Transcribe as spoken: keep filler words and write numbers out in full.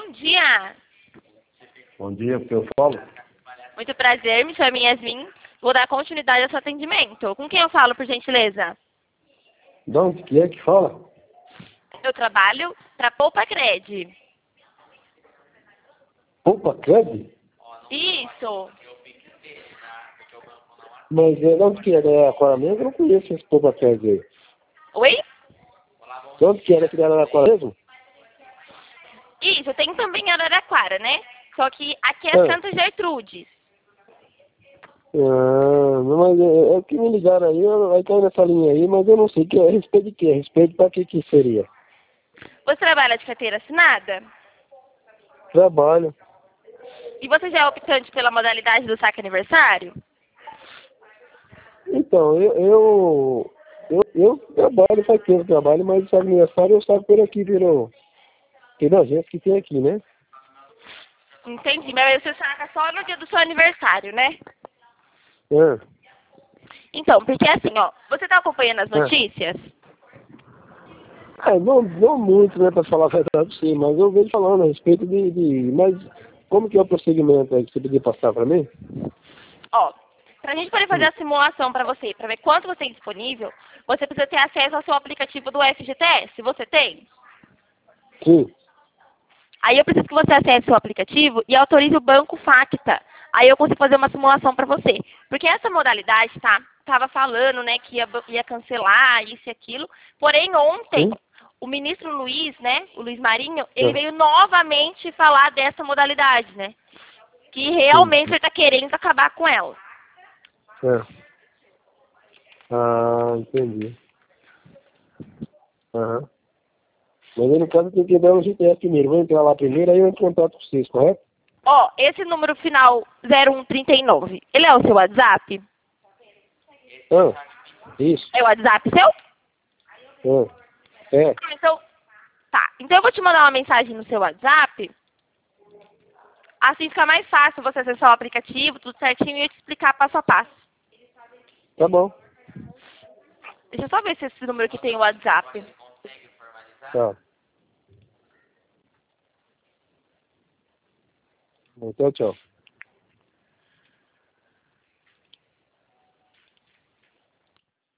Bom dia. Bom dia, que eu falo. Muito prazer, me chamo Yasmin. Vou dar continuidade ao seu atendimento. Com quem eu falo, por gentileza? De onde que é que fala? Eu trabalho para Poupa Cred. Poupa Cred? Isso. Mas é, de onde que é? Da Aquara mesmo? Eu não conheço esse Poupa Cred aí. Oi? De onde que é? Daqui da Araraquara mesmo? Isso, tem também em Araraquara, né? Só que aqui é Ah. Santa Gertrudes. Ah, mas é, é que me ligaram aí, eu, aí caiu nessa linha aí, mas eu não sei que é a respeito de quê? A respeito pra que que seria? Você trabalha de carteira assinada? Trabalho. E você já é optante pela modalidade do saque aniversário? Então, eu, eu, eu, eu trabalho, faz tempo que trabalho, mas o aniversário eu saio por aqui, pelo, pela agência que tem aqui, né? Entendi, mas você saca só no dia do seu aniversário, né? Ah, Então, porque assim, ó, você tá acompanhando as ah. notícias? Ah, não, não muito, né, para falar a verdade, sim, mas eu vejo falando a respeito de, de... Mas como que é o procedimento aí que você podia passar para mim? Ó, pra gente poder fazer Hum. a simulação pra você, pra ver quanto você tem disponível, você precisa ter acesso ao seu aplicativo do F G T S. Você tem? Sim. Aí eu preciso que você acesse o aplicativo e autorize o banco Facta. Aí eu consigo fazer uma simulação para você. Porque essa modalidade, tá? Tava falando, né, que ia, ia cancelar isso e aquilo. Porém, ontem, Sim. o ministro Luiz, né, o Luiz Marinho, ele Ah, veio novamente falar dessa modalidade, né? Que sim. realmente ele está querendo acabar com ela. É. Ah, entendi. Aham. Mas aí no caso tem que dar um G T S primeiro. Vou entrar lá primeiro, aí eu entro em contato com vocês, correto? Ó, esse número final zero um três nove, ele é o seu WhatsApp? Ah, isso. É o WhatsApp seu? Ah, é. Ah, então, tá. Então eu vou te mandar uma mensagem no seu WhatsApp. Assim fica mais fácil você acessar o aplicativo, tudo certinho, e eu te explicar passo a passo. Tá bom. Deixa eu só ver se esse número aqui tem o WhatsApp. Tá. Então, tchau.